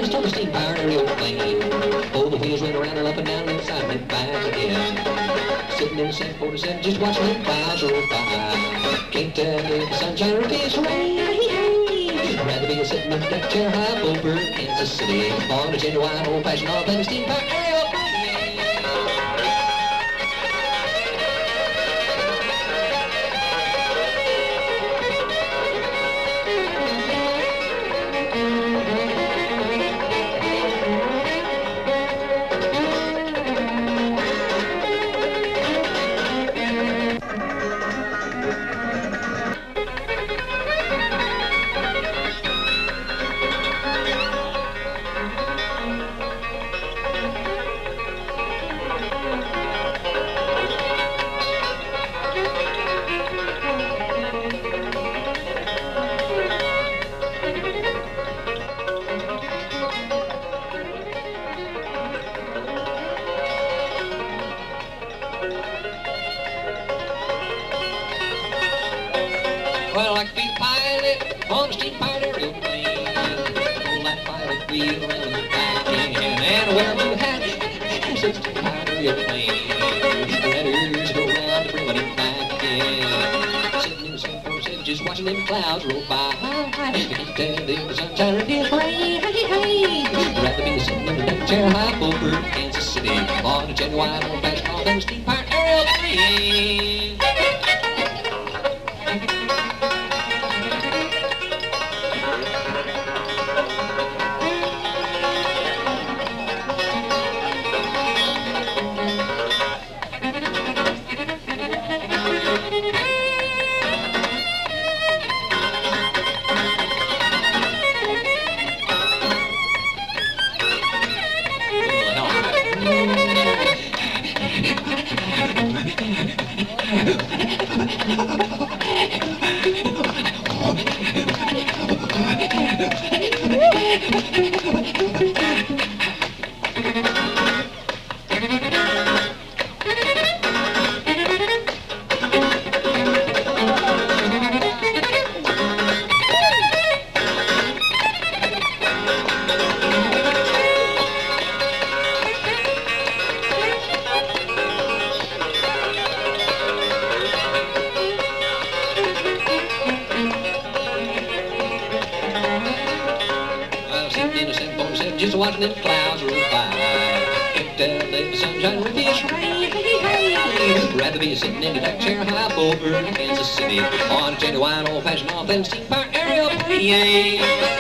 just on a steam-powered airplane. Oh, the wheels went around and up and down and inside and back again. Sitting in the 747, just watching the clouds roll by. Can't tell if the sunshine or if it's rain. I'd rather be sitting in the deck chair high over Kansas City on a genuine old-fashioned all-things steam-powered airplane. Well, I could be the pilot on a steam-powered airplane. Pull that pilot wheel around the back end, and wear a blue hat, since steam-powered airplane. Spreaders go round to bring it back in. Sitting in the 747, just watching them clouds roll by. Can't tell if the sunshine or if it's rain. I'd rather be sitting in the deck chair high over Kansas City on a genuine old-fashioned all-things steam-powered airplane. In a 747, just watching them clouds roll by. Can't tell if the sunshine or if it's rain. Rather be sitting in the deck chair high over Kansas City on a genuine old-fashioned all-things steam-powered airplane.